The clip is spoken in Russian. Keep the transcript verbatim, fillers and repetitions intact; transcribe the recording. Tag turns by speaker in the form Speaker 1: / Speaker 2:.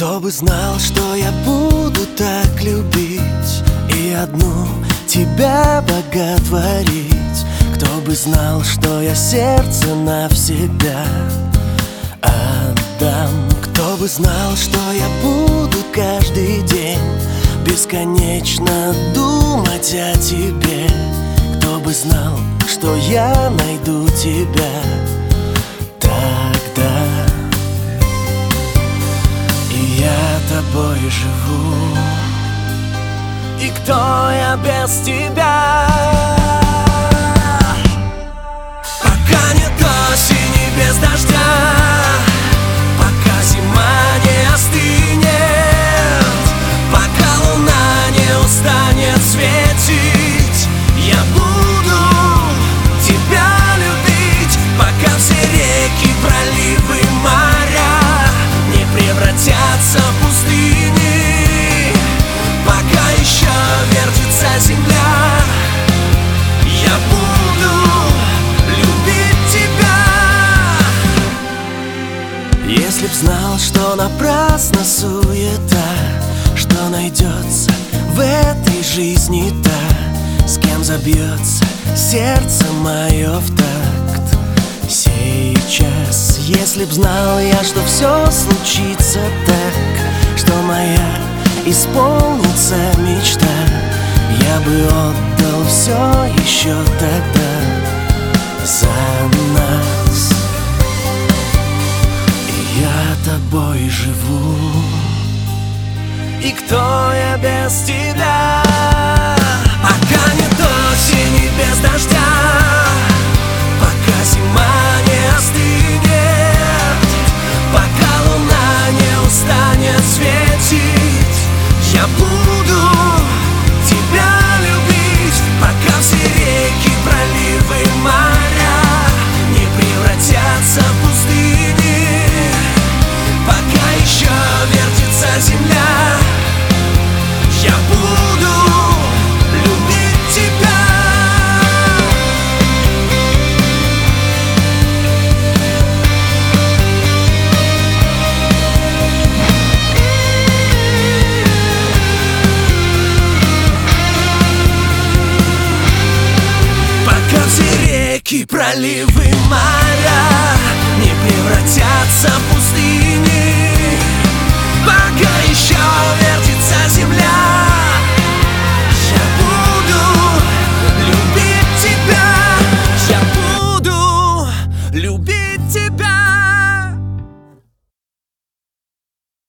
Speaker 1: Кто бы знал, что я буду так любить и одну тебя боготворить. Кто бы знал, что я сердце навсегда отдам. Кто бы знал, что я буду каждый день бесконечно думать о тебе. Кто бы знал, что я найду тебя тогда, и я тобой живу. И кто я без тебя? Пока нет осени без дождя, пока зима не остынет, пока луна не устанет светить, я буду тебя любить, пока все реки, проливы, моря не превратятся в пустыни, пока еще вертится земля, я буду любить тебя. Если б знал, что напрасно суета, что найдется в этой жизни та, с кем забьется сердце мое в такт сейчас. Если б знал я, что все случится так, что моя исполнится мечта, я бы отдал все еще тогда за нас. И я тобой живу. И кто я без тебя? Пока нет осени без дождя, пока зима не остынет, пока луна не устанет светить, я буду тебя любить, пока все реки, проливы, моря не превратятся в пустыни, пока еще вертится земля, я буду любить тебя. Пока все реки, проливы, моря не превратятся в пустыни, пока еще вертится земля, я буду любить тебя, я буду любить тебя.